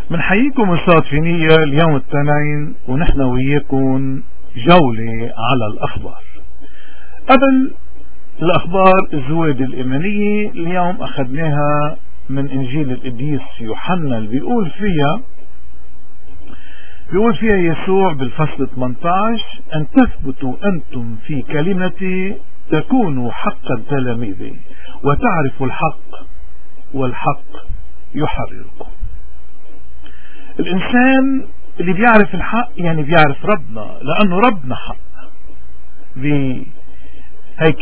بنحييكم الصادفينية اليوم الثانين ونحن وياكم جولة على الأخبار. قبل الأخبار الزواد الإيمانية اليوم أخذناها من إنجيل القديس يوحنا اللي بيقول فيها يسوع بالفصل 18: أن تثبتوا أنتم في كلمتي تكونوا حقا تلاميذي وتعرفوا الحق والحق يحرركم. الإنسان اللي بيعرف الحق يعني بيعرف ربنا، لأنه ربنا حق. هيك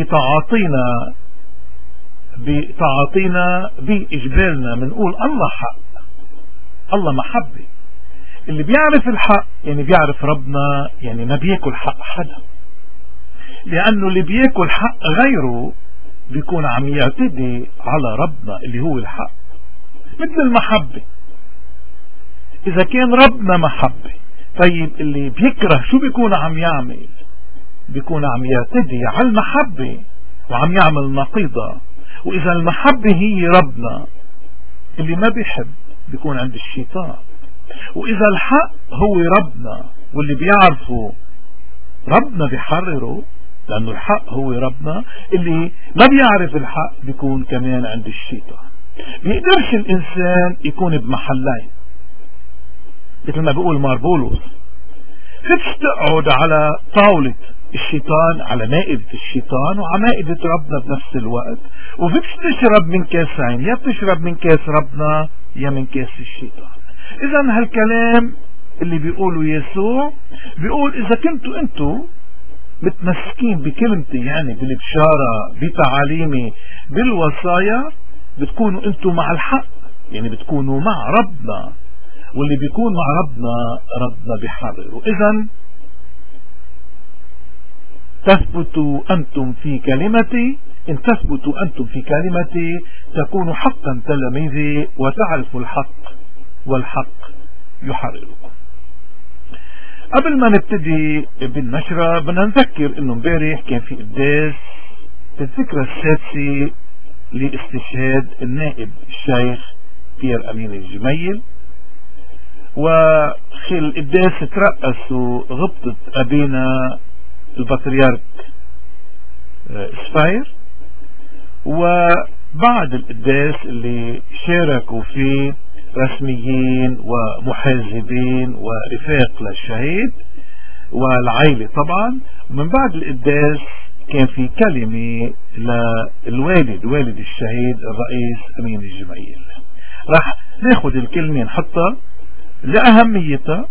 بتعاطينا بإجبالنا منقول الله حق، الله محبة. اللي بيعرف الحق يعني بيعرف ربنا، يعني ما بياكل حق حدا، لأنه اللي بياكل حق غيره بيكون عم يعتدي على ربنا اللي هو الحق. مثل المحبة، إذا كان ربنا محبة، طيب اللي بيكره شو بيكون عم يعمل؟ بيكون عم يعتدي على المحبة وعم يعمل نقيضة. وإذا المحبة هي ربنا، اللي ما بيحب بيكون عند الشيطان. وإذا الحق هو ربنا واللي بيعرفه ربنا بيحرره، لأنه الحق هو ربنا، اللي ما بيعرف الحق بيكون كمان عند الشيطان. بيقدرش الإنسان يكون بمحلين، مثل ما بيقول ماربولوس: فتش تقعد على طاولة الشيطان، على مائدة الشيطان وعلى مائدة ربنا بنفس الوقت، وفتش تشرب من كاسين، يا بتشرب من كاس ربنا يا من كاس الشيطان. إذا هالكلام اللي بيقوله يسوع بيقول إذا كنتوا انتوا متمسكين بكلمتي، يعني بالبشارة، بتعاليمي، بالوصايا، بتكونوا انتوا مع الحق، يعني بتكونوا مع ربنا. واللي بيكون مع ربنا بيحرره. إذن تثبتوا أنتم في كلمتي، إن تثبتوا أنتم في كلمتي تكونوا حقا تلاميذي وتعرفوا الحق والحق يحرركم. قبل ما نبتدي بالنشرة بدنا نذكر انه امبارح كان في قداس في الذكرى السادسة لاستشهاد النائب الشيخ بيير أمين الجميل، وخل القداس ترأسوا غبطة أبينا البطريرك سفاير. وبعد القداس اللي شاركوا فيه رسميين ومحاسبين ورفاق للشهيد والعائلة طبعا، ومن بعد القداس كان في كلمة والد الشهيد الرئيس أمين الجميل. راح ناخد الكلمة نحطها لأهميتها،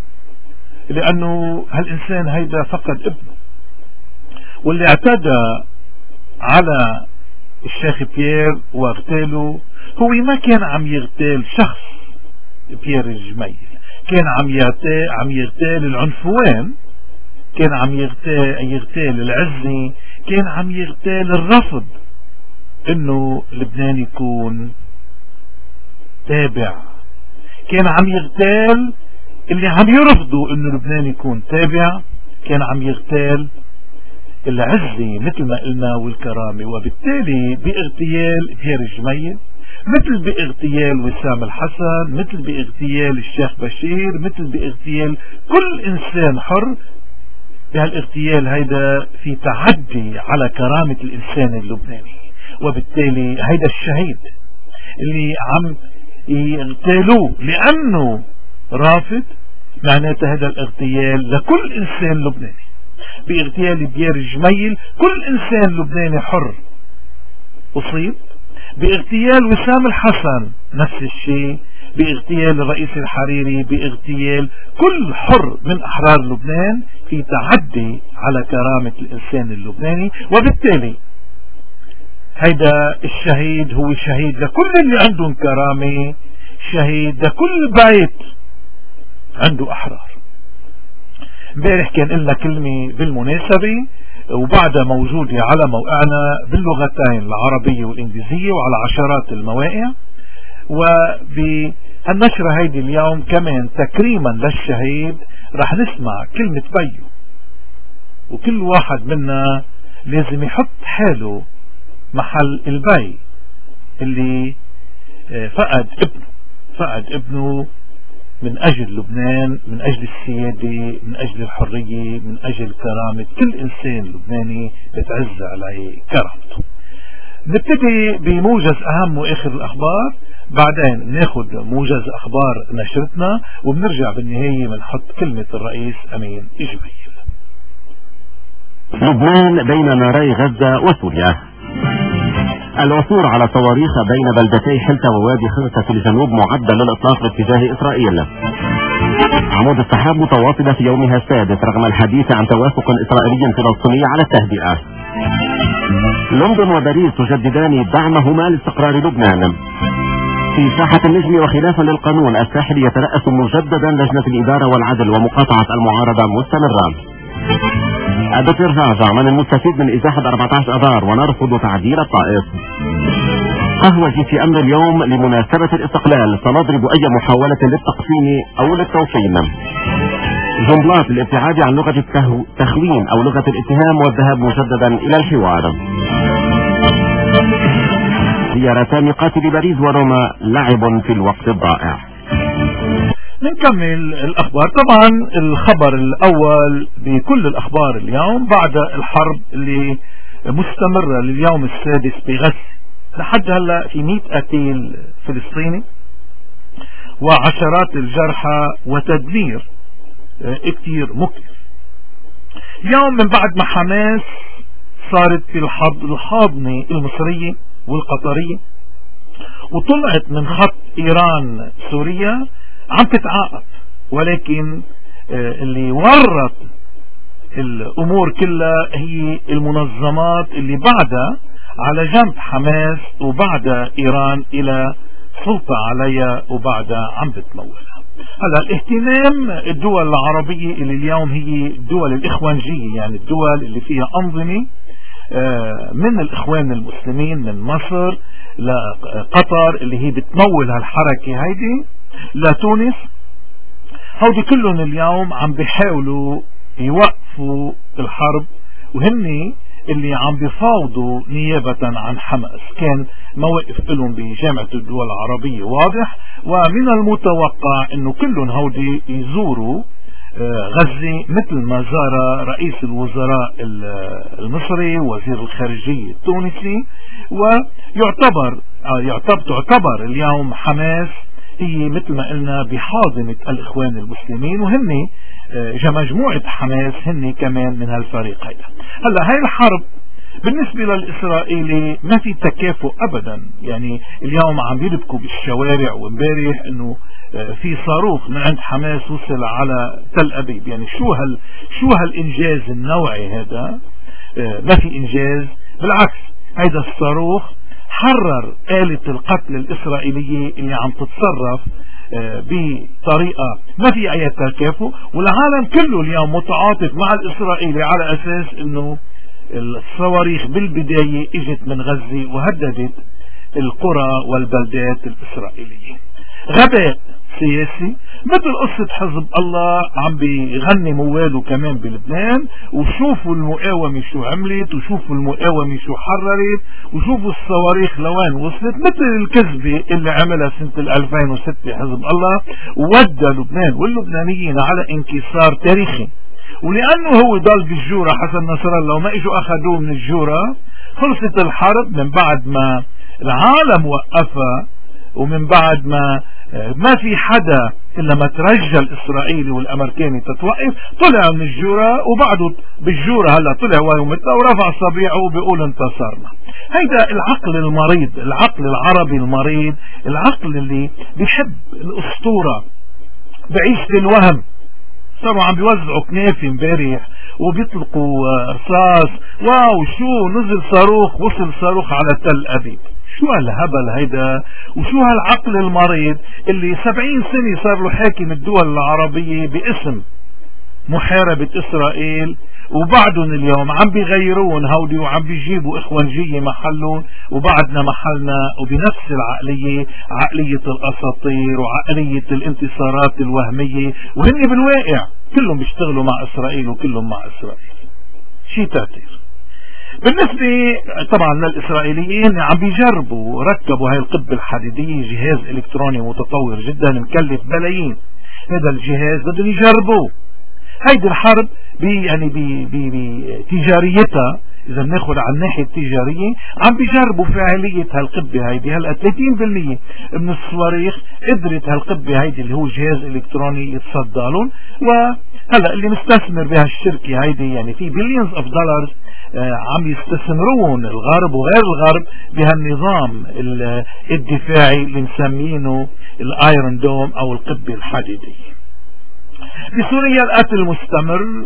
لأنه هالإنسان هيدا فقد ابنه، واللي اعتدى على الشيخ بيير واغتاله هو ما كان عم يغتال شخص بيير الجميل، كان عم يغتال العنفوان، كان عم يغتال العزة، كان عم يغتال الرفض انه لبنان يكون تابع، كان عم يغتال اللي عم يرفضوا انه لبنان يكون تابع، كان عم يغتال العزة مثل ما قلنا والكرامة. وبالتالي باغتيال بيير الجميل، مثل باغتيال وسام الحسن، مثل باغتيال الشيخ بشير، مثل باغتيال كل انسان حر، بهالاغتيال هيدا في تعدي على كرامة الانسان اللبناني. وبالتالي هيدا الشهيد اللي عم يغتالوه لانه رافض، معناته هذا الاغتيال لكل انسان لبناني. باغتيال بيير الجميل كل انسان لبناني حر اصيب، باغتيال وسام الحسن نفس الشيء، باغتيال الرئيس الحريري، باغتيال كل حر من احرار لبنان في تعدي على كرامة الانسان اللبناني. وبالتالي هيدا الشهيد هو شهيد لكل اللي عندهم كرامة، شهيد لكل بيت عنده احرار. امبارح كان لنا كلمة بالمناسبة وبعدها موجودة على موقعنا باللغتين العربية والإنجليزية وعلى عشرات المواقع. وبالنشرة هيدي اليوم كمان تكريما للشهيد رح نسمع كلمة بيو، وكل واحد منا لازم يحط حاله محل البي اللي فقد ابنه من أجل لبنان، من أجل السيادة، من أجل الحرية، من أجل كرامة كل إنسان لبناني بتعز عليه كرامته. نبتدي بموجز أهم وآخر الأخبار، بعدين ناخد موجز أخبار نشرتنا، وبنرجع بالنهاية بنحط كلمة الرئيس أمين إجماعيل. لبنان بين ناري غزة وسوريا. العثور على صواريخ بين بلدتي حلتا ووادي خرطة في الجنوب معدة للإطلاق باتجاه إسرائيل. عمود السحاب متواصلة في يومها السادس رغم الحديث عن توافق إسرائيلي فلسطيني على التهدئة. لندن وباريس تجددان دعمهما لاستقرار لبنان. في ساحة النجم وخلافا للقانون الساحل يترأس مجددا لجنة الإدارة والعدل ومقاطعة المعارضة مستمرة. الدكتور جعجع من المستفيد من إزاحة 14 أذار ونرفض تعديل الطائف. قهوة في أمر اليوم لمناسبة الاستقلال سنضرب أي محاولة للتقسيم أو للتوصيل. جملات الابتعاد عن لغة التخوين أو لغة الاتهام والذهاب مجددا إلى الحوار. زيارتان قاتل باريس وروما لعب في الوقت الضائع. نكمل الأخبار. طبعا الخبر الأول بكل الأخبار اليوم بعد الحرب اللي مستمرة لليوم السادس بغزة، لحد هلأ في 100 قتيل فلسطيني وعشرات الجرحى وتدمير كتير مكلف. اليوم من بعد ما حماس صارت في الحاضنة المصرية والقطرية وطلعت من خط إيران سوريا عم تتعاقب، ولكن اللي ورط الأمور كلها هي المنظمات اللي بعدها على جنب حماس وبعدها إيران إلى سلطة عليها وبعدها عم بتمولها. هلا الاهتمام الدول العربية اللي اليوم هي الدول الإخوانجية، يعني الدول اللي فيها أنظمة من الإخوان المسلمين من مصر لقطر اللي هي بتمول هالحركة هيدي لتونس، هودي كلهم اليوم عم بيحاولوا يوقفوا الحرب، وهن اللي عم بيفاوضوا نيابة عن حماس. كان موقف لهم بجامعة الدول العربية واضح، ومن المتوقع انه كلهم هودي يزوروا غزة مثل ما زار رئيس الوزراء المصري ووزير الخارجية التونسي. تعتبر اليوم حماس هي مثل ما قلنا بحاضنة الإخوان المسلمين، وهن مجموعة حماس هن كمان من هالفريق هيدا. هلا هاي الحرب بالنسبة للإسرائيلي ما في تكافؤ أبدا، يعني اليوم عم يلبكوا بالشوارع، وامبارح انه في صاروخ من عند حماس وصل على تل أبيب. يعني شو هالإنجاز النوعي هذا؟ ما في إنجاز، بالعكس هيدا الصاروخ حرر آلة القتل الإسرائيلية اللي عم تتصرف بطريقة ما في أي تكافؤ، والعالم كله اليوم متعاطف مع الإسرائيلي على أساس أنه الصواريخ بالبداية اجت من غزة وهددت القرى والبلدات الإسرائيلية. غباء سياسي مثل قصة حزب الله عم بيغني مواله كمان بلبنان، وشوفوا المقاومة شو عملت، وشوفوا المقاومة شو حررت، وشوفوا الصواريخ لوين وصلت، مثل الكذبة اللي عملها سنة 2006 حزب الله وودى لبنان واللبنانيين على انكسار تاريخي. ولأنه هو ضل بالجورة حسن نصر الله وما اجوا اخذوه من الجورة، خلصت الحرب من بعد ما العالم وقفها، ومن بعد ما في حدا إلا ما ترجى الإسرائيلي والأمريكاني تتوقف، طلع من الجورة وبعده بالجورة هلا طلع ويومتها ورفع صبيعه وبيقول انتصرنا. هيدا العقل المريض، العقل العربي المريض، العقل اللي بيحب الأسطورة بعيش الوهم. صاروا عم بيوزعوا كنافي امبارح وبيطلقوا رصاص، واو شو نزل صاروخ، وصل صاروخ على تل أبيب. شو هالهبل هيدا، وشو هالعقل المريض اللي 70 سنة صار له حاكم الدول العربية باسم محاربة إسرائيل، وبعدهم اليوم عم بيغيرون هودي وعم بيجيبوا إخوانجية محلهم وبعدنا محلنا، وبنفس العقلية، عقلية الأساطير وعقلية الانتصارات الوهمية، وهن بالواقع كلهم بيشتغلوا مع إسرائيل وكلهم مع إسرائيل. شي تأثير. بالنسبة طبعا للإسرائيليين عم بيجربوا ركبوا هاي القبة الحديدية، جهاز إلكتروني متطور جدا مكلف بلايين، هذا الجهاز بدهم يجربوه. هيدي الحرب يعني بتجاريتها، إذا بناخد على الناحية التجارية عم بيجربوا فاعلية هالقبة هيدي. هلأ 30% من الصواريخ قدرت هالقبة هيدي اللي هو جهاز إلكتروني يتصدى لهم. وهلأ اللي مستثمر بها الشركة هيدي يعني في billions of dollars عم يستثمرون الغرب وغير الغرب بهالنظام الدفاعي اللي مسمينه الايرون دوم او القبة الحديدية. بسوريا القتل مستمر.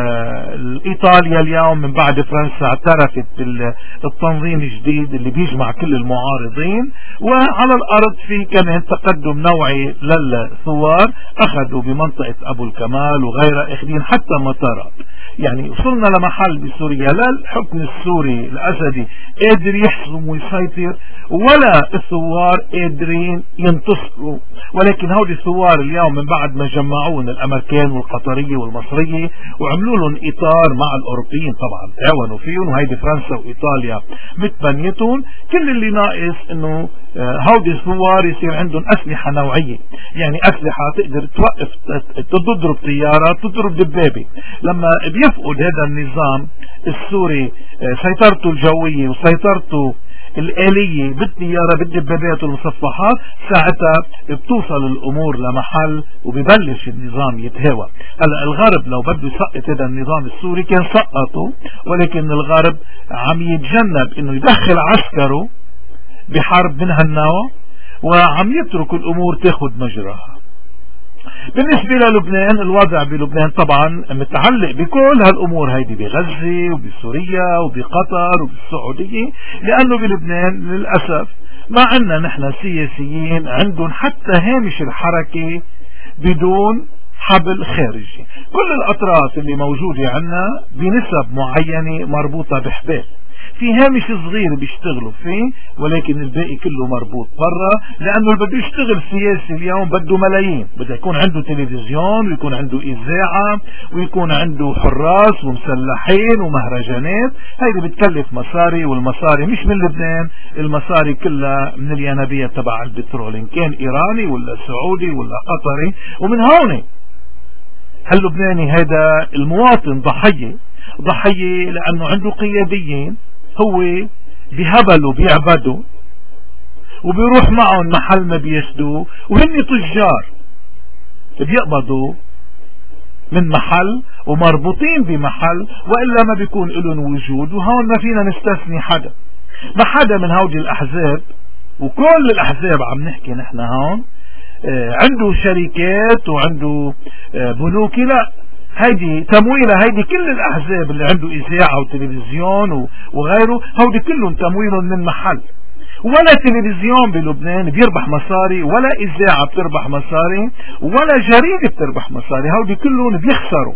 ايطاليا اليوم من بعد فرنسا اعترفت بالتنظيم الجديد اللي بيجمع كل المعارضين. وعلى الارض في كمان تقدم نوعي للثوار، اخذوا بمنطقة ابو الكمال وغيرها، اخذين حتى مطارات. يعني وصلنا لمحل بسوريا لا الحكم السوري الاسدي قادر يحسم ويسيطر ولا الثوار قادرين ينتصروا. ولكن هؤلاء الثوار اليوم من بعد ما جمعون الامريكان والقطرية والمصرية وعملوا لهم اطار مع الاوروبيين، طبعا تعاونوا فيهم، وهيدي فرنسا وايطاليا متبنيتهم. كل اللي ناقص انه هؤلاء الثوار يصير عندهم اسلحة نوعية، يعني اسلحة تقدر توقف، تضرب طيارات، تضرب دبابة. لما بيفقد هذا النظام السوري سيطرته الجوية وسيطرته الآلية بالطيارة بالدبابات والمصفحات، ساعتها بتوصل الأمور لمحل وبيبلش النظام يتهاوى. هلا الغرب لو بده يسقط هذا النظام السوري كان سقطه، ولكن الغرب عم يتجنب انه يدخل عسكره بحرب من هالنوع وعم يترك الأمور تاخد مجراها. بالنسبة للبنان، الوضع بلبنان طبعا متعلق بكل هالأمور هيدي بغزة وبسوريا وبقطر وبالسعودية، لأنه بلبنان للأسف ما عندنا نحن سياسيين عندهم حتى هامش الحركة بدون حبل خارجي. كل الأطراف اللي موجودة عندنا بنسب معينة مربوطة بحبال، في هامش صغير بيشتغلوا فيه، ولكن الباقي كله مربوط برا، لانه اللي بده يشتغل سياسي اليوم بده ملايين، بده يكون عنده تلفزيون ويكون عنده اذاعة ويكون عنده حراس ومسلحين ومهرجانات. هيدي بتكلف مصاري، والمصاري مش من لبنان، المصاري كلها من الينابيع تبع البترول، ان كان ايراني ولا سعودي ولا قطري. ومن هون هاللبناني هذا المواطن ضحية لانه عنده قياديين هو بهبلوا بيعبدوا وبيروح معهم محل ما بيسدوا، وهن تجار بيقبضوا من محل ومربوطين بمحل، وإلا ما بيكون لهم وجود. وهون ما فينا نستثني حدا، ما حدا من هودي الأحزاب، وكل الأحزاب عم نحكي نحن هون عنده شركات وعنده بنوك، لا هيدي تمويلها، هيدي كل الأحزاب اللي عنده إذاعة وتلفزيون وغيره، هودي كلهم تمويلهم من محل. ولا تلفزيون بلبنان بيربح مصاري، ولا إذاعة بتربح مصاري، ولا جريدة بتربح مصاري، هودي كلهم بيخسروا.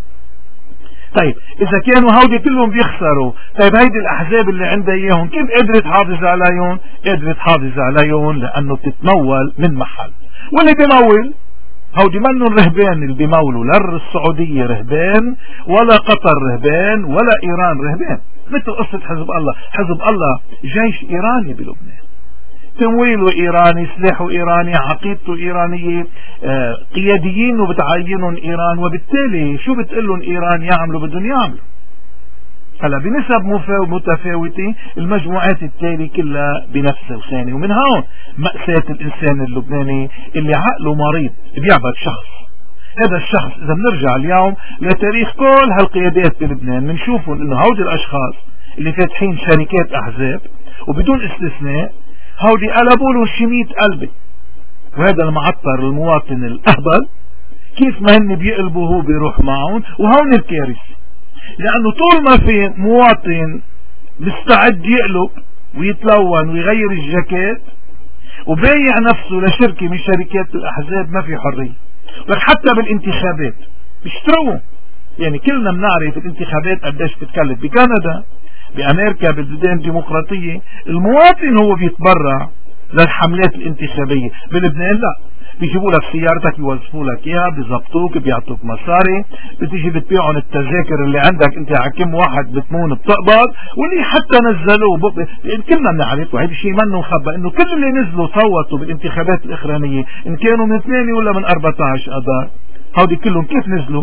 طيب إذا كانوا هودي كلهم بيخسروا، طيب هيدي الأحزاب اللي عندها إياهم كيف قدرت تحافظ عليهم؟ قدرت تحافظ عليهم لأنه بتتمول من محل. واللي بيمول هودي منهم رهبان، اللي بيمولوا لا السعودية رهبان ولا قطر رهبان ولا إيران رهبان، مثل قصة حزب الله. حزب الله جيش إيراني بلبنان، تمويله إيراني، سلاحه إيراني، عقيدته إيرانية، قياديين وبتعينهم إيران، وبالتالي شو بتقلهم إيران يعملوا بدهم يعملوا. هلا بنسب متفاوتة، المجموعات التالي كلها بنفس الخانة. ومن هون مأساة الإنسان اللبناني اللي عقله مريض بيعبد شخص. هذا الشخص إذا بنرجع اليوم لتاريخ كل هالقيادات بلبنان بنشوفهم إنه هودي الأشخاص اللي فاتحين شركات أحزاب وبدون استثناء هودي قلبوا له 100 قلبة. وهذا المعطر المواطن الأهبل كيف ما هن بيقلبوا هو بيروح معهم. وهون الكارثة، لأنه طول ما في مواطن مستعد يقلب ويتلون ويغير الجاكيت وبايع نفسه لشركة من شركات الأحزاب ما في حرية. حتى بالانتخابات بيشتروه، يعني كلنا بنعرف الانتخابات قديش بتكلف. بكندا، بأمريكا، بالبلدان الديمقراطية المواطن هو بيتبرع للحملات الانتخابية. بلبنان لا، بيجيبوا لك سيارتك بيوظفوا لك اياها بيزبطوك بيعطوك مصاري بتيجي بتبيعهم التذاكر اللي عندك انت على كم واحد بتمون بتقبض واللي حتى نزلوه كلنا بنعرف وهيدا شيء منه مخبى انه كل اللي نزلوا صوتوا بالانتخابات الاخرانيه ان كانوا من 8 ولا من 14 اذار هودي كلهم كيف نزلوا؟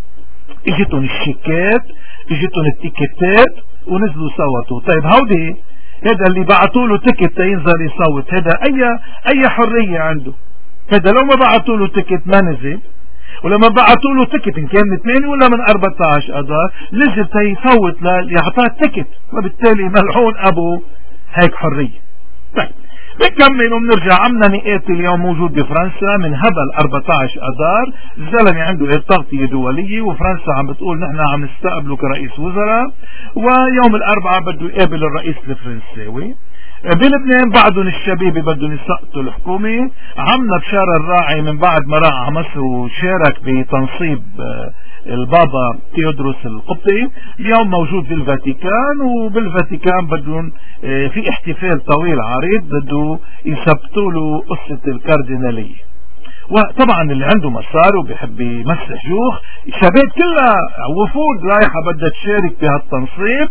اجتهم الشيكات اجتهم التيكتات ونزلوا صوتوا. طيب هودي هذا اللي بعتوا له تيكت ينزل يصوت هذا اي حريه عنده؟ هذا لو ما بعتوا له تيكت ما نزل ولما بعتوا له تيكت ان كان من 8 ولا من 14 اذار نزل تيصوت ليعطاه التيكت وبالتالي ملعون ابو هيك حريه. طيب بنكمل وبنرجع. عمنا مئات اليوم موجود بفرنسا من هبل 14 اذار الزلمه عنده تغطيه دوليه وفرنسا عم بتقول نحن عم نستقبله كرئيس وزراء ويوم الاربعاء بده يقابل الرئيس الفرنساوي. بلبنان بعدهم الشبيبه بدهم يسقطوا الحكومه. عمنا بشار الراعي من بعد ما راح على مصر وشارك بتنصيب البابا تيودروس القبطي اليوم موجود بالفاتيكان وبالفاتيكان بدهم في احتفال طويل عريض بده يثبتوا له قصه الكارديناليه. وطبعا اللي عنده مسار وبيحب يمسح جوخ شباب كلها وفود رايحه بدها تشارك بهالتنصيب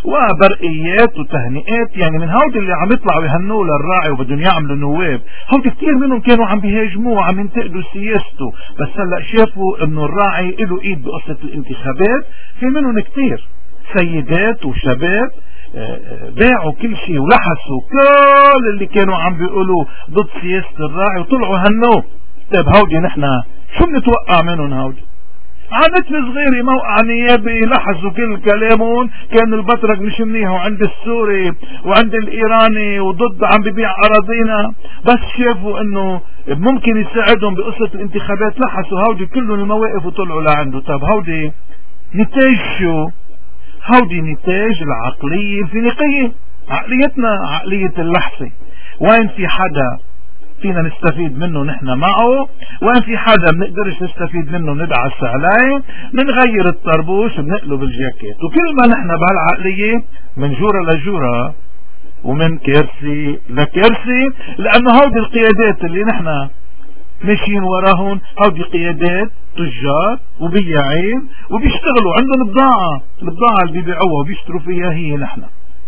وبرقيات وتهنئات يعني من هودي اللي عم يطلعوا يهنوا للراعي وبدهم يعملوا نواب. هودي كثير منهم كانوا عم بيهاجموه وعم ينتقدوا سياسته بس هلا شافوا انه الراعي له ايد بقصه الانتخابات. في منهم كثير سيدات وشباب باعوا كل شيء ولحسوا كل اللي كانوا عم بيقولوا ضد سياسه الراعي وطلعوا هنوه. طيب هودي نحن شو بنتوقع منهم؟ هودي عادتنا صغيرة موقع نيابي لحظوا كل كلامهم كان البطرق مش منيح وعند السوري وعند الايراني وضد عم ببيع اراضينا بس شافوا انه ممكن يساعدهم بقصة الانتخابات لحظوا هودي كلهم المواقف وطلعوا لعنده. طيب هودي نتاج شو؟ هودي نتاج العقلية الفينيقية عقليتنا عقلية اللحظة. وين في حدا فينا نستفيد منه نحن معه وين في حدا بنقدرش نستفيد منه ندعس عليه بنغير الطربوش بنقلب الجاكيت. وكل ما نحن بهالعقلية من جورة لجورة ومن كرسي لكرسي لأنه هودي القيادات اللي نحن ماشيين وراهن هودي قيادات تجار وبياعين وبيشتغلوا عندهم البضاعة اللي بيبيعوها وبيشتروا فيها هي نحن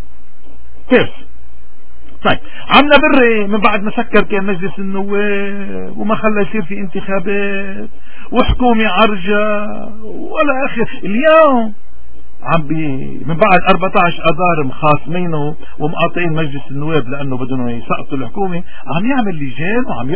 كرسي. طيب عمنا بري من بعد ما سكر كان مجلس النواب وما خلى يصير في انتخابات وحكومة عرجة ولا اخر اليوم من بعد 14 اذار مخاصمينه ومقاطعين مجلس النواب لانه بدهم يسقطوا الحكومة عم يعمل لجان وعم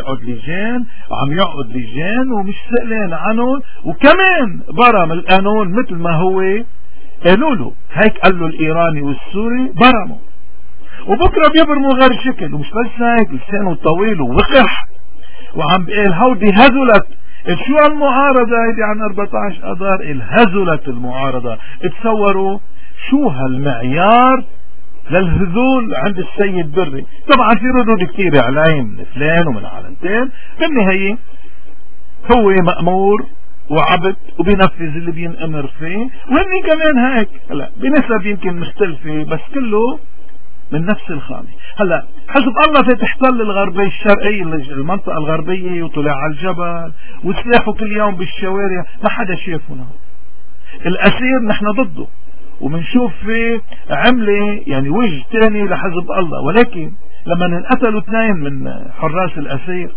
يقعد لجان ومش سألان عنهم وكمان برم القانون مثل ما هو قالوا له هيك قال له الايراني والسوري برموا وبكره بيبرموا غير شكل ومش بس هيك لسانه طويل ووقح وعم بقال هودي هزلت شو المعارضة هيدي عن 14 اذار هزلت المعارضة. تصوروا شو هالمعيار للهذول عند السيد بري. طبعا في ردود كثير عليه من فلان ومن علنتين بالنهاية هو مأمور وعبد وبينفذ اللي بينأمر فيه وهني كمان هيك هلا بنسب يمكن مختلفة بس كله من نفس الخانة. هلا حزب الله في تحتل الغربية الشرقية المنطقة الغربية وطلع على الجبل وسلاحه كل يوم بالشوارع ما حدا شافنا. الأسير نحن ضده ومنشوف فيه عملة يعني وجه تاني لحزب الله. ولكن لما انقتلوا 2 من حراس الأسير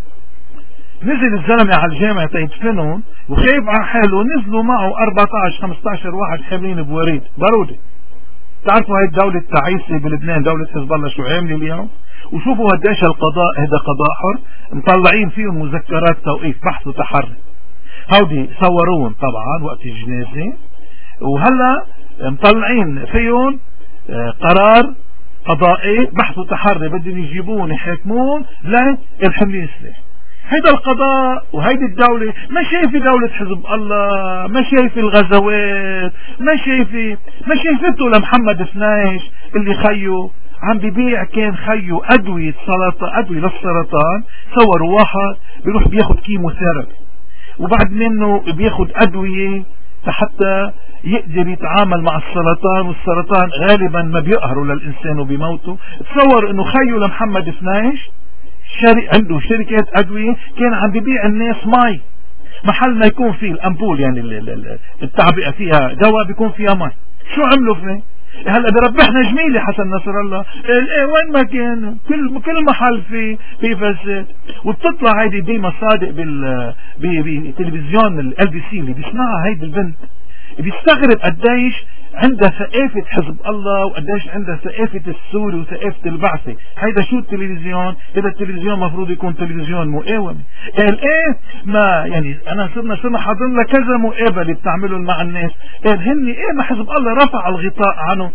نزل الزلمة على الجامعة تيدفنهم وخايف على حاله نزلوا معه 14-15 واحد حاملين بوريد بارودة. تعرفوا هاي الدولة التعيسة بلبنان دولة حزب الله شو عاملة اليوم؟ وشوفوا قديش القضاء هذا قضاء حر مطلعين فيهم مذكرات توقيف بحث وتحري. هودي صوروهم طبعا وقت الجنازة وهلا مطلعين فيهم قرار قضائي بحث وتحري بدهم يجيبون يحاكمون للحملين السلاح. هيدا القضاء وهيدي الدولة ما شايفة دولة حزب الله ما شايفة الغزوات ما شايفته لمحمد فنايش اللي خيو عم ببيع كان خيو أدوية للسرطان. صوروا واحد بيروح بياخد كيموثيرابي وبعد منه بياخد أدوية حتى يقدر يتعامل مع السرطان والسرطان غالبا ما بيقهروا للإنسان وبيموتوا. تصور انه خيو لمحمد فنايش عنده شركة أدوية، كان عم بيبيع الناس مي، محل ما يكون فيه الأمبول يعني التعبئة فيها دواء بيكون فيها مي. شو عملوا فيه؟ هلا بربحنا جميلة حسن نصر الله، وين ما كان كل محل في فساد. وبتطلع هيدي ديما صادق بالتلفزيون LBC اللي بيسمعها هيدي البنت، بيستغرب قديش عندها ثقافة حزب الله وقديش عندها ثقافة السوري وثقافة البعثة. هيدا شو التلفزيون؟ هذا التلفزيون مفروض يكون تلفزيون مقاومة. قال ايه ما يعني انا صرنا حاضرين لكذا مقابلة بتعملوا مع الناس. قال هن ايه ما حزب الله رفع الغطاء عنهم.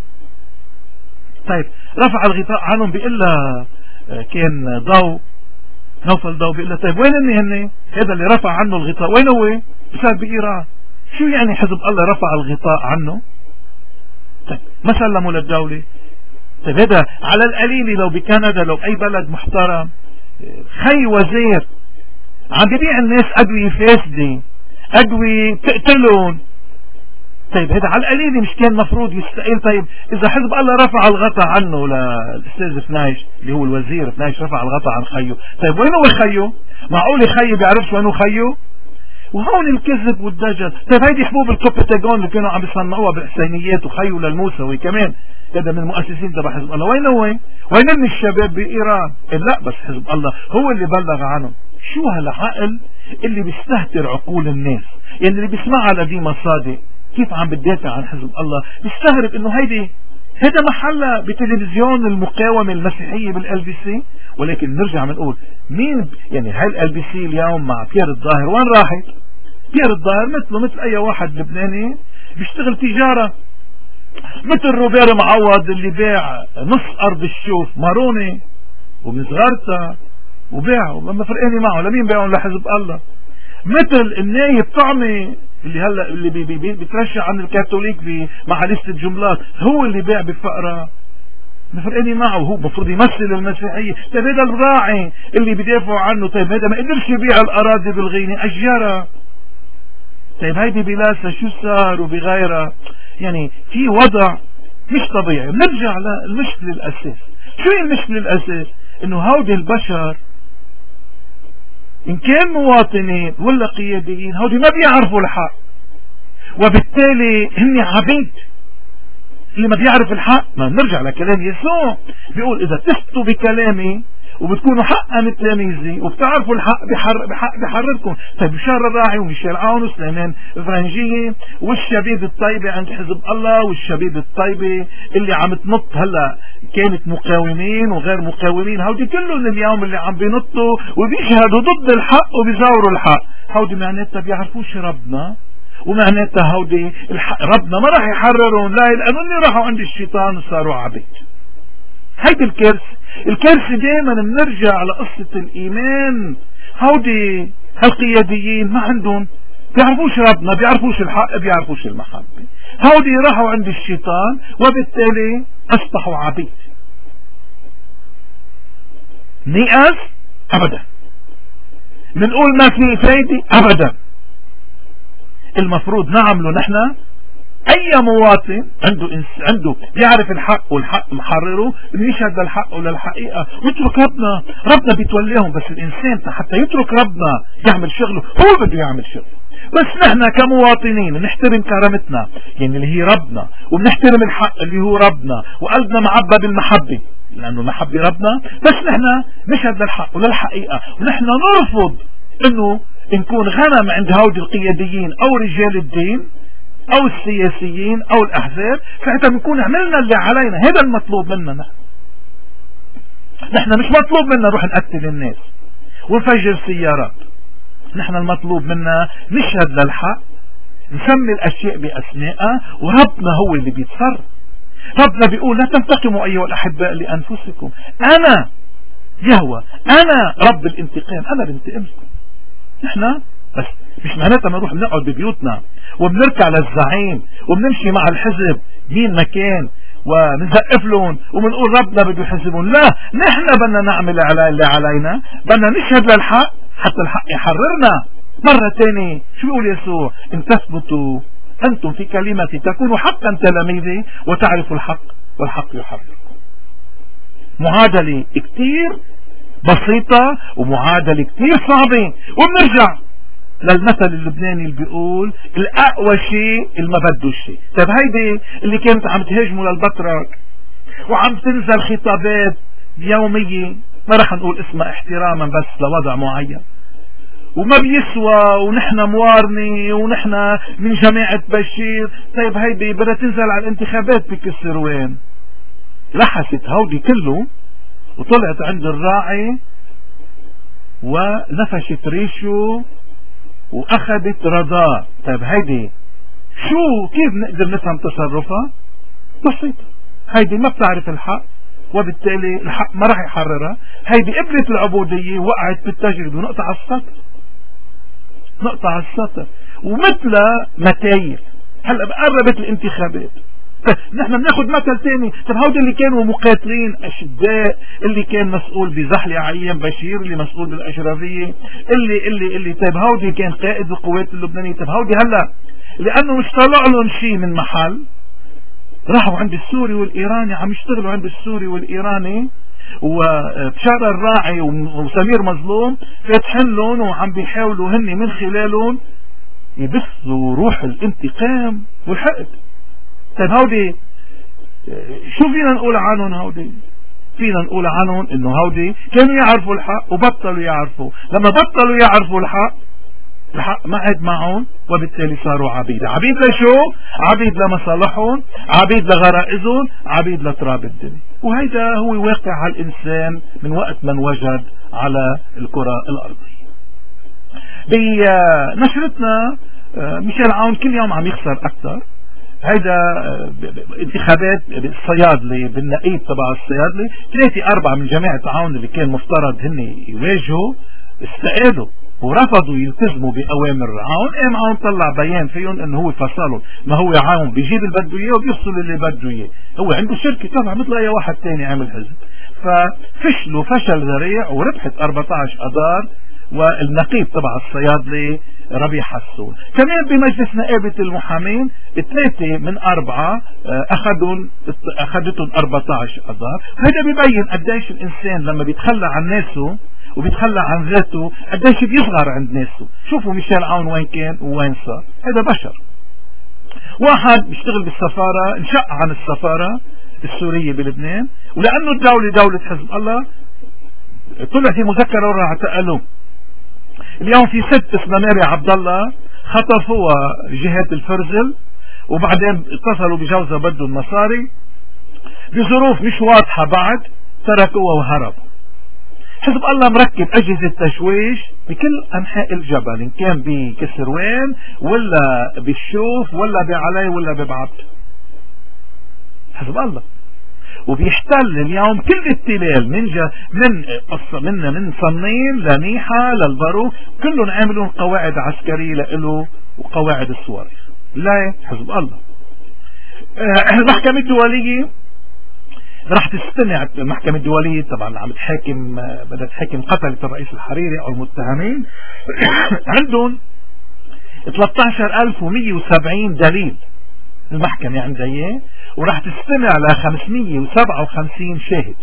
طيب رفع الغطاء عنهم، بيقول لها كان نوفل ضو، بيقول لها طيب وين هن هذا اللي رفع عنه الغطاء وين هو؟ صار بإيران. شو يعني حزب الله رفع الغطاء عنه؟ طيب ما سلموا للدولة. طيب هذا على القليل لو بكندا لو اي بلد محترم خي وزير عم بيبيع الناس ادوية فاسدة، ادوية بتقتلهم. طيب هذا على القليل مش كان مفروض يستقيل؟ طيب اذا حزب الله رفع الغطاء عنه للاستاذ فنايش اللي هو الوزير فنايش، رفع الغطاء عن خيه، طيب وين هو خيه؟ معقول خيه بيعرفش وين هو خيه؟ وهون الكذب والدجل. طيب هيدي حبوب الكوبيتاغون اللي كانوا عم بيصنعوها بالحسينيات وخيو للموسوي كمان، هذا من المؤسسين تبع حزب الله، وين هو؟ وين الشباب بإيران؟ لا بس حزب الله هو اللي بلغ عنهم. شو هالعقل اللي بيستهتر عقول الناس؟ يعني اللي بيسمعها لديما صادق كيف عم بتدافع عن حزب الله بيستغرب انه هذا محلها بتلفزيون المقاومة المسيحية بالLBC. ولكن نرجع بنقول مين يعني هالLBC اليوم مع بيير الظاهر وين راحت؟ بيير الظاهر مثله مثل اي واحد لبناني بيشتغل تجارة، مثل روبير معوض اللي باع نص ارض الشوف ماروني ومن صغارتها وباعه، ما فرقاني معه لمين باعهم؟ لحزب الله. مثل النايب طعمي اللي هلا اللي بيترشح عن الكاثوليك مع لستة جملات، هو اللي باع بفقرة، ما فرقاني معه، هو المفروض يمثل المسيحية. طيب هذا الراعي اللي بيدافعوا عنه، طيب هذا ما قدرش يبيع الأراضي بالغينة أجرها. طيب هيدي بلاسة شو صار وبغيرها؟ يعني في وضع مش طبيعي. نرجع للمشكلة الأساس. شو هي المشكلة الأساس؟ انه هودي البشر ان كان مواطنين ولا قياديين هودي ما بيعرفوا الحق، وبالتالي هن عبيد. اللي ما بيعرف الحق، ما نرجع لكلام يسوع بيقول اذا تثبتوا بكلامي وبتكونوا حقا تلاميذي وبتعرفوا الحق بحرركم. طيب مشار الراعي وميشيل عون وسليمان فرنجية والشبيب الطيبة عند حزب الله والشبيب الطيبة اللي عم تنط هلا كانت مقاومين وغير مقاومين، هودي كلهم اليوم اللي عم بينطوا وبيشهدوا ضد الحق وبيزوروا الحق، هودي معناتها بيعرفوش ربنا، ومعناتها هودي الحق ربنا ما راح يحررهم، لا لأنهم راحوا عند الشيطان وصاروا عبيد. هيدي الكارثة دائما بنرجع لقصة الإيمان. هودي هالقياديين ما عندهم، بيعرفوش ربنا، بيعرفوش الحق، بيعرفوش المحبة، هودي راحوا عند الشيطان وبالتالي أصبحوا عبيد. نيأس أبدا، منقول ما في فايدة أبدا. المفروض نعمله نحن اي مواطن عنده بيعرف الحق والحق محرره يشهد للحق وللحقيقة ويترك ربنا بيتوليهم. بس الانسان حتى يترك ربنا يعمل شغله هو بده يعمل شغله. بس نحن كمواطنين نحترم كرامتنا يعني اللي هي ربنا، وبنحترم الحق اللي هو ربنا، وقلبنا معبى بالمحبة لانه المحبة ربنا. بس نحن نشهد للحق وللحقيقة، ونحن نرفض انه نكون غنم عند هؤلاء القياديين او رجال الدين او السياسيين او الاحزاب، ساعتها بنكون عملنا اللي علينا. هذا المطلوب منا نحن مش مطلوب منا نروح نقتل الناس ونفجر سيارات. نحن المطلوب منا نشهد للحق، نسمي الاشياء باسمائها، وربنا هو اللي بيتصرف. ربنا بيقول لا تنتقموا ايها الاحباء لانفسكم، انا يهوه، انا رب الانتقام، انا بنتقم لكم. نحن بس مش معناتها بنروح بنقعد ببيوتنا وبنركع للزعيم وبنمشي مع الحزب مين ما كان وبنزقف لهم وبنقول ربنا بده يحاسبهم. لا، نحن بدنا نعمل اللي علينا، بدنا نشهد للحق حتى الحق يحررنا. مرة تانية شو بيقول يسوع؟ ان تثبتوا انتم في كلمتي تكونوا حقا تلاميذي وتعرفوا الحق والحق يحرركم. معادلة كتير بسيطة ومعادلة كتير صعبة. وبنرجع للمثل اللبناني اللي بيقول الأقوى شيء اللي ما بده شيء. طيب هيدي اللي كانت عم تهاجموا للبطرك وعم تنزل خطابات يومية ما رح نقول اسمها احتراما بس لوضع معين وما بيسوى ونحن موارنة ونحن من جماعة بشير. طيب هيدي بدها تنزل على الانتخابات بكسر وين؟ لحست هودي كله وطلعت عند الراعي ونفشت ريشه واخذت رضاه. طيب هيدي شو كيف نقدر نفهم تصرفها؟ بسيطة، هيدي ما بتعرف الحق وبالتالي الحق ما راح يحررها. هيدي قبلت العبودية وقعت بالتجربة ونقطع السطر، نقطع السطر. ومثل متايل هلا قربت الانتخابات. نحن بناخذ مثل ثاني. طب هودي اللي كانوا مقاتلين اشداء، اللي كان مسؤول بزحلة عيان بشير، اللي مسؤول بالاشرفية، اللي طيب هودي كان قائد القوات اللبنانية. طب هودي هلا لانه مش طلع لهم شيء من محل راحوا عند السوري والايراني، عم يشتغلوا عند السوري والايراني، وبشار الراعي وسمير مظلوم فاتحين لهم وعم بيحاولوا هن من خلالهم يبثوا روح الانتقام والحقد. طيب هودي شو فينا نقول عنهم؟ هودي فينا نقول عنهم انه هودي كانوا يعرفوا الحق وبطلوا يعرفوا. لما بطلوا يعرفوا الحق ما عاد معهم وبالتالي صاروا عبيد. عبيد لشو؟ عبيد لمصالحهم، عبيد لغرائزهم، عبيد لتراب الدنيا. وهيدا هو واقع الانسان من وقت ما انوجد على الكرة الارضية. بنشرتنا ميشيل عون كل يوم عم يخسر اكثر. هيدا انتخابات الصيادلة بالنقيب تبع الصيادلة 3-4 من جماعة عون اللي كان مفترض هن يواجهوا استقالوا ورفضوا يلتزموا بأوامر عون. قام عون طلع بيان فيهم انه هو فصلهم. ما هو عون بيجيب اللي بده اياه وبيفصل اللي بده اياه. هو عنده شركة طبعا مثل اي واحد تاني عامل حزب. ففشلوا فشل ذريع وربحت 14 اذار والنقيب تبع الصيادلة ربيع حسون. كمان بمجلس نقابة المحامين 3 من 4 اخذتهم 14 اذار. هذا بيبين قديش الانسان لما بيتخلى عن ناسه وبيتخلى عن ذاته قديش بيصغر عند ناسه. شوفوا ميشيل عون وين كان ووين صار. هذا بشر. واحد بيشتغل بالسفارة انشق عن السفارة السورية بلبنان، ولأنه الدولة دولة حزب الله طلع في مذكرة ورا اعتقلوه. اليوم في ست اسمها ماري عبد الله خطفوها جهات الفرزل وبعدين اتصلوا بجوزها بدوا المصاري بظروف مش واضحة بعد تركوها وهربوا. حزب الله مركب أجهزة تشويش بكل أنحاء الجبل، إن كان بكسروان ولا بالشوف ولا بعلي ولا ببعبد. حزب الله وبيحتل اليوم كل التلال من صنين لميحة للبرو، كلهم عاملون قواعد عسكرية له وقواعد الصواريخ. لا حزب الله. المحكمة الدولية راح تستمع. المحكمة الدولية طبعا عم تحاكم، بدها تحاكم قتلة الرئيس الحريري او المتهمين. عندهم 13170 دليل المحكمة عندها اياه، وراح تستمع ل 557 شاهد.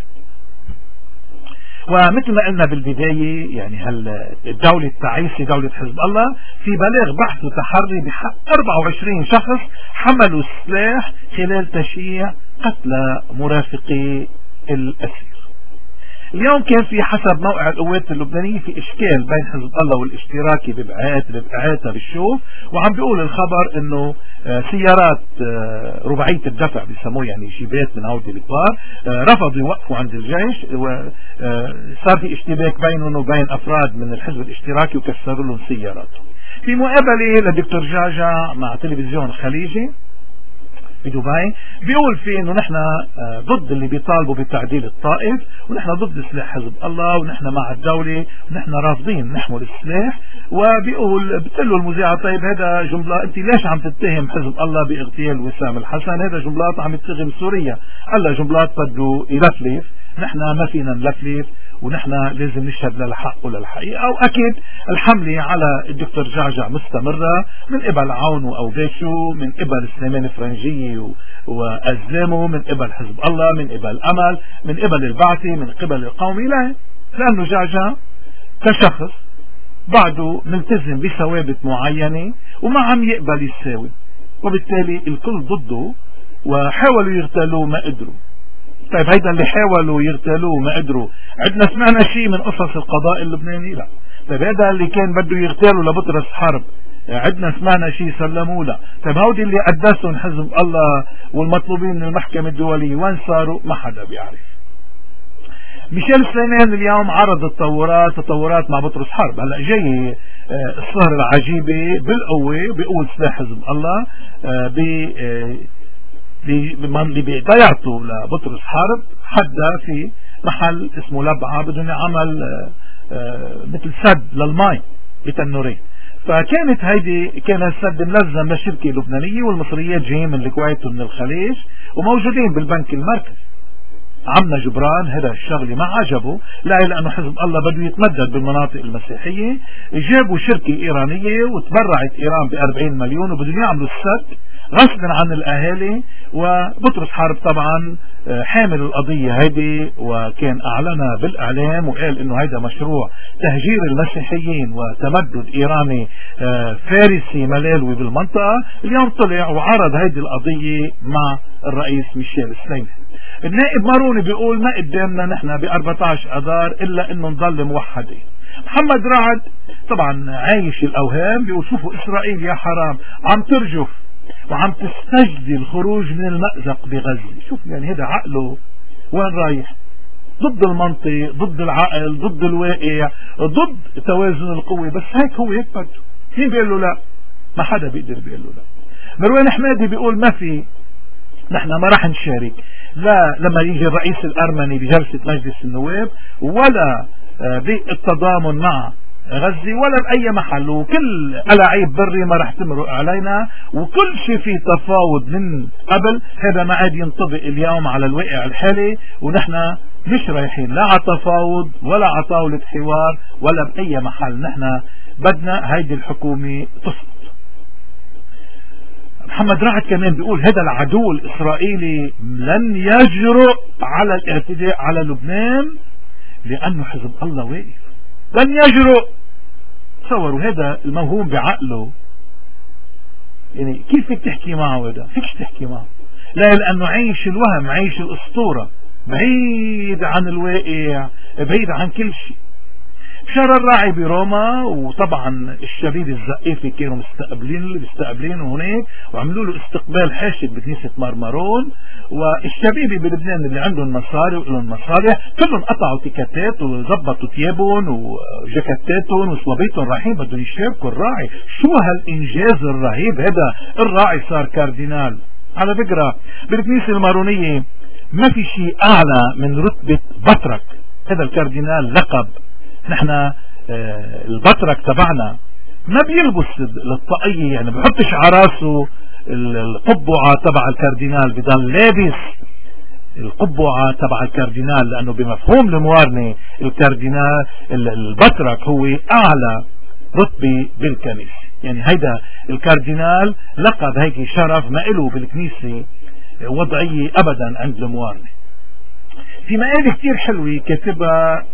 ومثل ما قلنا بالبداية يعني الدولة التعيسة دولة حزب الله في بلاغ بحث وتحري بحق 24 شخص حملوا السلاح خلال تشييع قتل مرافقي الأسير. اليوم كان في حسب موقع القوات اللبنانية في إشكال بين حزب الله والاشتراكي ببعاتها بالشوف، وعم بيقول الخبر انه سيارات رباعية الدفع بيسموه يعني جيبات من هودي الكبار رفضوا يوقفوا عند الجيش، وصار في اشتباك بينهم وبين افراد من الحزب الاشتراكي وكسروا لهم سياراتهم. في مقابلة لدكتور جعجع مع تلفزيون الخليجي بدبي بيقول فيه انه نحن ضد اللي بيطالبوا بتعديل الطائف، ونحن ضد سلاح حزب الله، ونحن مع الدولة، ونحن رافضين نحمل السلاح. وبيقول بتقول المذيعة طيب هذا جملة انت ليش عم تتهم حزب الله باغتيال وسام الحسن؟ هذا جملات عم يتهم سوريا. قال جملات بده يلفلف، نحن ما فينا نلفلف ونحن لازم نشهد للحق وللحقيقة. وأكيد الحملة على الدكتور جعجع مستمرة من قبل عون وأوباشو، من قبل سليمان فرنجية وأزلامه، من قبل حزب الله، من قبل أمل، من قبل البعثي، من قبل القومي. لا لأنه جعجع كشخص بعده ملتزم بثوابت معينة وما عم يقبل يساوي، وبالتالي الكل ضده وحاولوا يغتالوه ما قدروا. طيب هيدا اللي حاولوا يغتالوه ما قدروا، عندنا سمعنا شيء من قصص القضاء اللبناني؟ لا. طيب هذا اللي كان بده يغتالوا لبطرس حرب، عندنا سمعنا شيء سلموه؟ لا. طيب هودي اللي قدسهم حزب الله والمطلوبين من المحكمة الدولية وين صاروا؟ ما حدا بيعرف. ميشيل سليمان اليوم عرض تطورات مع بطرس حرب. هلا جاي الصهر العجيبة بالقوة بقوة سلاح حزب الله اللي بضيعته لبطرس حرب حدا في محل اسمه لبعة بدون عمل مثل سد للماء بتنورين. فكانت كان السد ملزم لشركة لبنانية والمصريات جايين من الكويت ومن الخليج وموجودين بالبنك المركزي. عمنا جبران هذا الشغل ما عجبه، لا لأنه حزب الله بده يتمدد بالمناطق المسيحية، جابوا شركة إيرانية وتبرعت إيران ب40 مليون وبدهم يعملوا السد غصبا عن الأهالي. وبطرس حرب طبعا حامل القضية هيدي وكان أعلنها بالإعلام وقال إنه هيدا مشروع تهجير المسيحيين وتمدد إيراني فارسي ملالوي بالمنطقة. اليوم طلع وعرض هيدي القضية مع الرئيس ميشيل سليمان. النائب ماروني بيقول ما قدامنا نحن ب14 أذار إلا إنه نضل موحدين. محمد رعد طبعا عايش الأوهام، بيقول شوفوا إسرائيل يا حرام عم ترجف وعم تستجدي الخروج من المأزق بغزة. شوف يعني هذا عقله وين رايح؟ ضد المنطق، ضد العقل، ضد الواقع، ضد توازن القوة. بس هيك هو هيك بده. مين بيقول له لا؟ ما حدا بيقدر بيقول له لا. مروان حمادي بيقول ما في، نحن ما راح نشارك لا لما يجي الرئيس الأرمني بجلسة مجلس النواب ولا بالتضامن مع غزة ولا بأي محل، وكل ألاعيب بري ما رح تمرق علينا، وكل شيء فيه تفاوض من قبل هذا ما عاد ينطبق اليوم على الواقع الحالي، ونحن مش رايحين لا على تفاوض ولا على طاولة حوار ولا بأي محل. نحن بدنا هيدي الحكومة تسقط. محمد رعد كمان بيقول هذا العدو الإسرائيلي لن يجرؤ على الاعتداء على لبنان لأنه حزب الله واقف، لن يجرؤ. تصوروا هذا الموهوم بعقله، يعني كيف فيك تحكي معه؟ هذا فيكش تحكي معه، لا لأنه عايش الوهم، عايش الأسطورة، بعيد عن الواقع، بعيد عن كل شيء. بشار الراعي بروما، وطبعا الشبيب الزقافي كانوا مستقبلينه هناك وعملوا له استقبال حاشد بكنيسة مرمرون. والشبيبي بلبنان اللي عندهم مصاري ولهم مصالح كلهم قطعوا تيكاتات وزبطوا ثيابهم وجاكيتاتهم وصلبيتهم رايحين بدهم يشاركوا الراعي. شو هالإنجاز الرهيب هذا! الراعي صار كاردينال. على فكرة بالكنيسة المارونية ما في شيء أعلى من رتبة بطرك. هذا الكاردينال لقب. نحن البطرك تبعنا ما بيلبس الطاقية، يعني بحطش على راسه القبعة تبع الكاردينال، بضل لابس القبعة تبع الكاردينال، لأنه بمفهوم الموارنة الكاردينال البطرك هو أعلى رتبة بالكنيسة. يعني هيدا الكاردينال لقب هيك شرف ما إله بالكنيسة وضعية أبدا عند الموارنة. في مقالة كتير حلوة كاتبها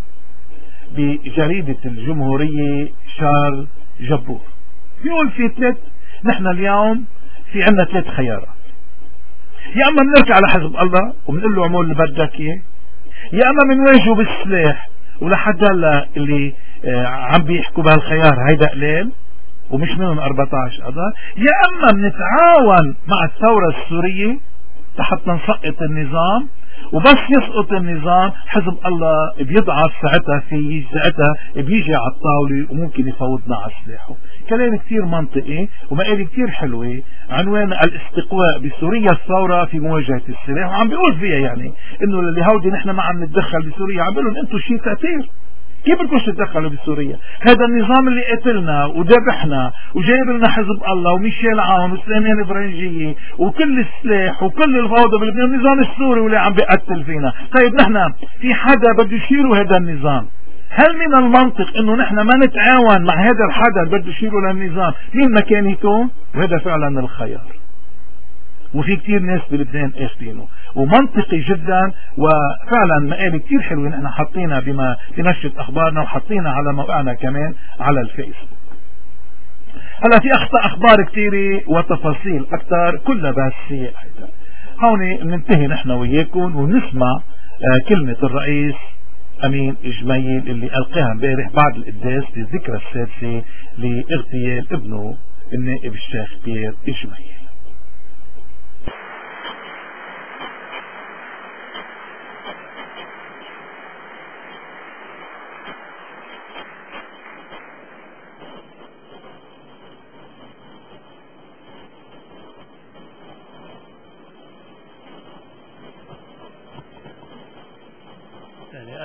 بجريدة الجمهورية شارل جبور، بيقول في نحن اليوم في عنا 3 خيارات. يا اما بنرجع على حزب الله وبنقول له اعمل اللي بدك اياه، يا اما بنواجهه بالسلاح، ولحد هلا اللي عم بيحكوا بهالخيار هيدا قليل ومش منهم 14 أذار، يا اما بنتعاون مع الثورة السورية حتى نسقط النظام، وبس يسقط النظام حزب الله بيضعف ساعتها بيجي على الطاولة وممكن يفوضنا على سلاحه. كلام كتير منطقي ومقالة كتير حلوة، عنوان الاستقواء بسوريا الثورة في مواجهة السلاح، وعم بيقول فيها يعني انه اللي هودي نحن ما عم نتدخل بسوريا، عم بيقولوا انتو شيء تأثير، كيف بدكم تتدخلوا بسوريا؟ هذا النظام اللي قتلنا وذبحنا وجايب لنا حزب الله وميشيل عون وسليمان فرنجية وكل السلاح وكل الفوضى بلبنان، النظام السوري واللي عم بيقتل فينا. طيب نحن في حدا بده يشيلوا هذا النظام، هل من المنطق انه نحن ما نتعاون مع هذا الحدا اللي بده يشيلوا للنظام؟ مين مكانته؟ وهذا فعلا الخيار. وفي كتير ناس بلبنان اخذينه ومنطقي جدا، وفعلا مقالة كتير حلوة نحن حطينا بما بنشرة اخبارنا وحطينا على موقعنا كمان على الفيسبوك. هلا في اخبار كتيرة وتفاصيل اكثر كلها بس هي هون ننتهي نحن وياكم ونسمع كلمة الرئيس أمين إجميل اللي ألقاها امبارح بعد القداس للذكرى السادسة لاغتيال ابنه النائب الشيخ بيير إجميل. يعني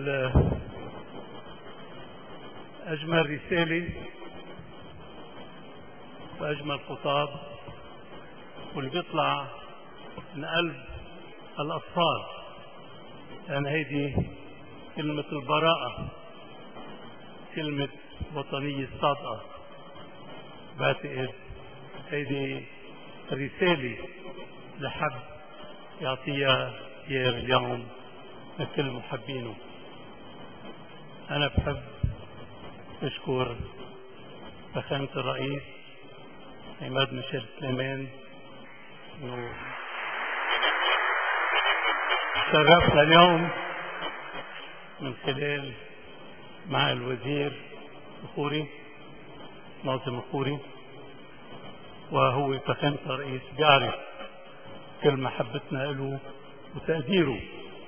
أجمل رسالة وأجمل خطاب واللي بيطلع من قلب الأطفال، يعني هيدي كلمة البراءة، كلمة وطنية صادقة. بعتقد هيدي رسالة لحب يعطيها بيير اليوم لكل محبينه. أنا بحب أشكر فخامة الرئيس عماد ميشيل سليمان إنه شرفنا اليوم من خلال مع الوزير الخوري ناظم الخوري، وهو فخامة الرئيس بيعرف كل محبتنا له وتقديره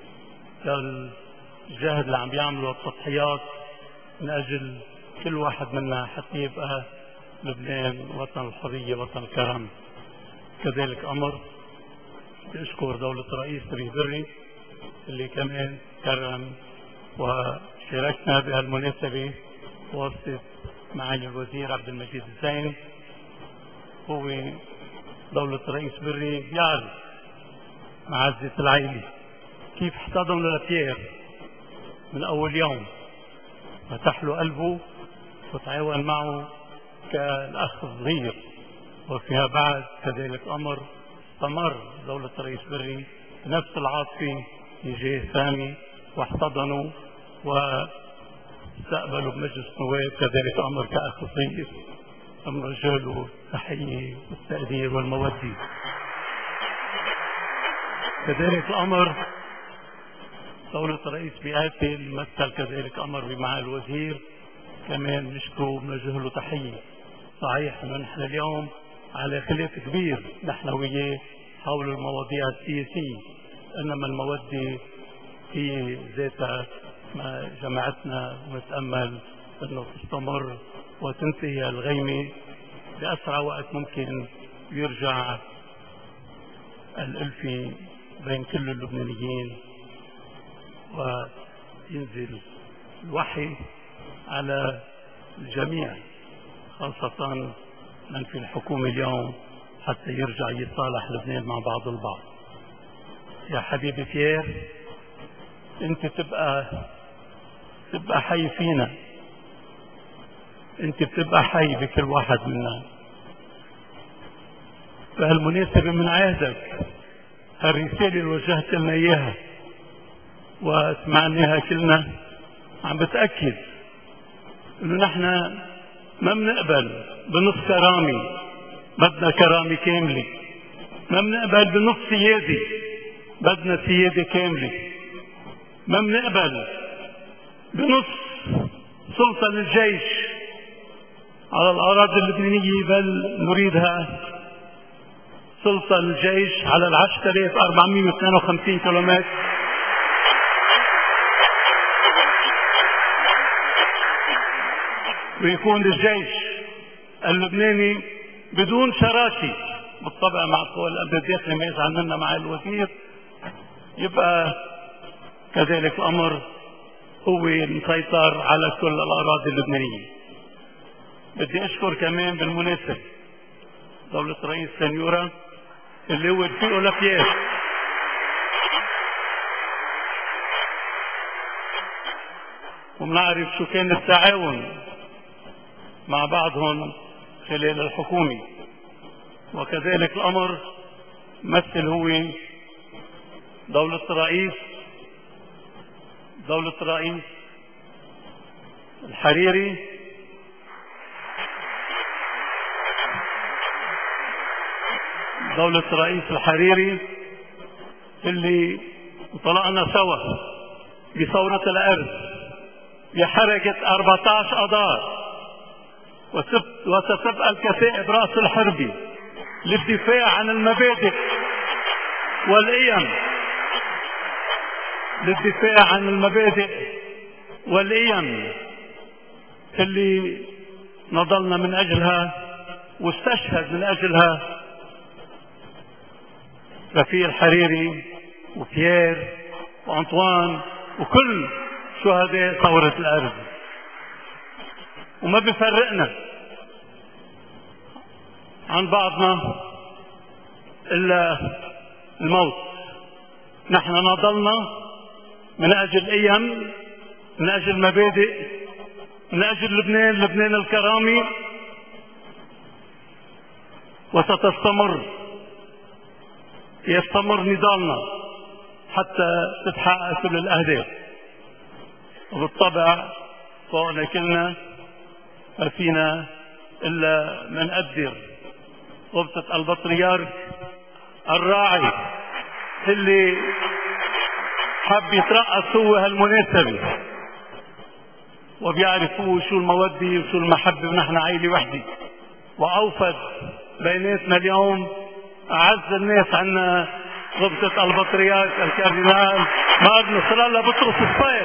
للجهد اللي عم بيعمله والتضحيات من أجل كل واحد منا حتى يبقى لبنان وطن الحرية وطن الكرم. كذلك أمر بأشكر دولة الرئيس نبيه بري اللي كمان كرم وشاركنا بهالمناسبة بواسطة معالي الوزير عبد المجيد الزين. هو دولة الرئيس بري بيعرف معزة العائلة كيف احتضن لبيير من أول يوم، فتح له قلبه وتعاون معه كالأخ الصغير. وفيها بعد كذلك أمر استمر دولة الرئيس بري بنفس العاطفة تجاه سامي واحتضنوا واستقبلوا بمجلس النواب كذلك أمر كأخ صغير. بنوجه له التحية والتقدير والمودة. كذلك الأمر دولة الرئيس بيقاتل مثل كذلك أمر بمعالي الوزير كمان نشكره ونوجه له تحية. صحيح انه نحن اليوم على خلاف كبير نحن وياه حول المواضيع السياسية، انما المودة هي ذاتها ما جمعتنا، ونتأمل انه تستمر وتنتهي الغيمة بأسرع وقت ممكن، يرجع الألفة بين كل اللبنانيين وينزل الوحي على الجميع، خاصة من في الحكومة اليوم حتى يرجع يصالح لبنان مع بعض البعض. يا حبيبي بيير، انت تبقى حي فينا، انت بتبقى حي بكل واحد منا. فهالمناسبة من عهدك هالرسالة اللي وجهت لنا اياها وسمعناها كلنا عم بتأكد انه نحن ما بنقبل بنص كرامة، بدنا كرامة كاملة. ما بنقبل بنص سيادة، بدنا سيادة كاملة. ما بنقبل بنص سلطة للجيش على الأراضي اللبنانية، بل نريدها سلطة للجيش على 10,452 كيلومتر ويكون الجيش اللبناني بدون شراكة بالطبع مع قوى الأمن الداخلي ما يزعل منا مع الوزير. يبقى كذلك الأمر هو المسيطر على كل الأراضي اللبنانية. بدي أشكر كمان بالمناسبة دولة رئيس سنيورا اللي هو رفيقه لبيير، وبنعرف شو كان التعاون مع بعضهم خلال الحكومة. وكذلك الأمر مثل هو دولة الرئيس الحريري، دولة الرئيس الحريري اللي طلعنا سوا بثورة الأرز بحركة 14 أذار، وستبقى الكتائب رأس الحربة للدفاع عن المبادئ والقيم، للدفاع عن المبادئ والقيم اللي نضلنا من أجلها واستشهد من أجلها رفيق الحريري وبيير وأنطوان وكل شهداء ثورة الأرز. وما بيفرقنا عن بعضنا إلا الموت. نحن نضلنا من أجل قيم، من أجل مبادئ، من أجل لبنان الكرامي، يستمر نضالنا حتى تتحقق كل الأهداف. وبالطبع فوقنا كلنا ما فينا إلا من نقدر غبطة البطريرك الراعي اللي حب يترأس هو هالمناسبة، وبيعرفوا شو المودة وشو المحبة، ونحن عائلة وحدة. وأوفد بيناتنا اليوم أعز الناس عنا غبطة البطريرك الكاردينال مار نصر الله بطرس الصير.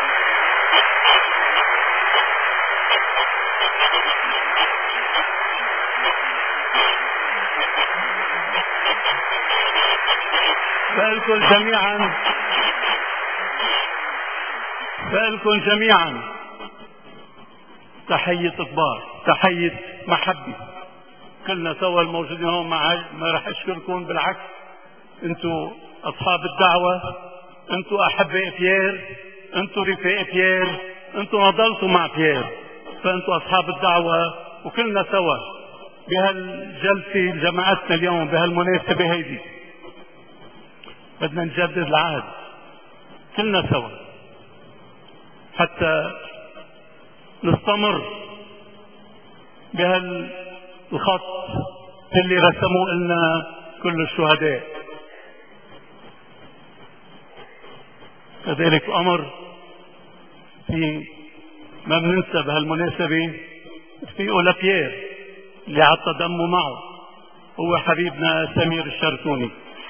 فإلكم جميعا تحية كبار، تحية محبة. كلنا سوا الموجودين هون معي ما راح أشكركم، بالعكس أنتوا أصحاب الدعوة، أنتوا أحباء بيير، أنتوا رفاق بيير، أنتوا نضلتوا مع بيير، فأنتوا أصحاب الدعوة. وكلنا سوا بهالجلسة جماعتنا اليوم بهالمناسبة هيدي بدنا نجدد العهد كلنا سوا حتى نستمر بهالخط اللي رسموه لنا كل الشهداء. كذلك أمر في ما بننسى بهالمناسبة في لبيير اللي عطى دمه معه، هو حبيبنا سمير الشرتوني.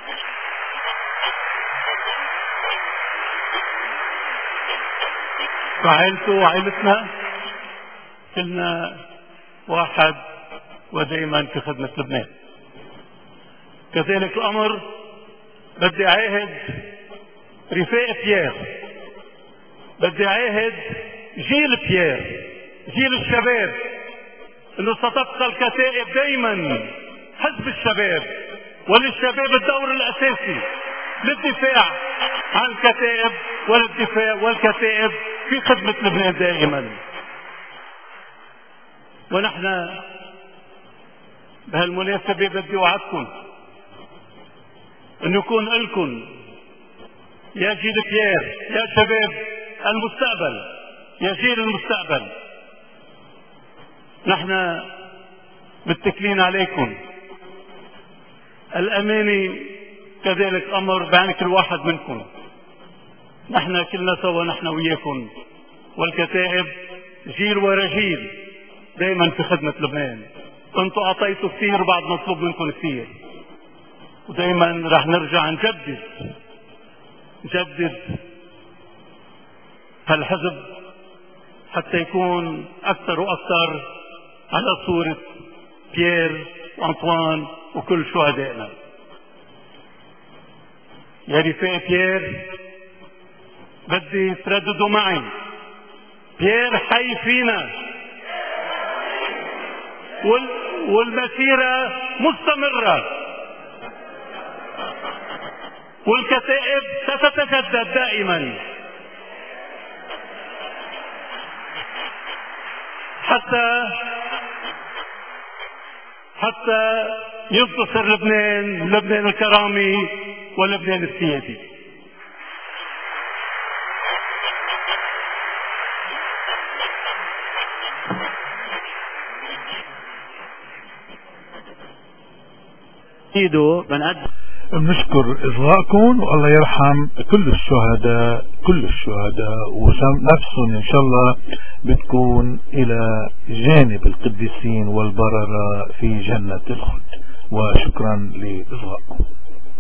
وعائلته وعائلتنا كلنا واحد ودائما في خدمة لبنان. كذلك الأمر بدي أعاهد رفاق بيير، بدي أعاهد جيل بيير، جيل الشباب، انه ستبقى الكتائب دائما حزب الشباب، وللشباب الدور الاساسي للدفاع عن الكتائب والكتائب في خدمة لبنان دائما. ونحن بهالمناسبة بدي اوعدكم انه يكون لكم يا جيل بيير، يا شباب المستقبل، يا جيل المستقبل، نحن متكلين عليكم. الأمانة كذلك أمر بعين كل واحد منكم. نحن كلنا سوا، نحن وياكم، والكتائب جيل ورا جيل دائما في خدمة لبنان. كنتوا أعطيتوا كثير بعد نطلب منكم كثير، ودائما رح نرجع نجدد هالحزب حتى يكون أكثر وأكثر على صورة بيير وأنطوان وكل شهدائنا. يا رفاق بيير بدي ترددوا معي، بيير حي فينا، والمسيرة مستمرة، والكتائب ستتجدد دائما حتى ينتصر لبنان، لبنان الكرامي ولبنان السيادي. بنشكر إصغائكم، والله يرحم كل الشهداء ونفسهم إن شاء الله بتكون إلى جانب القديسين والبررة في جنة الخلد. وشكرا لإصغائكم.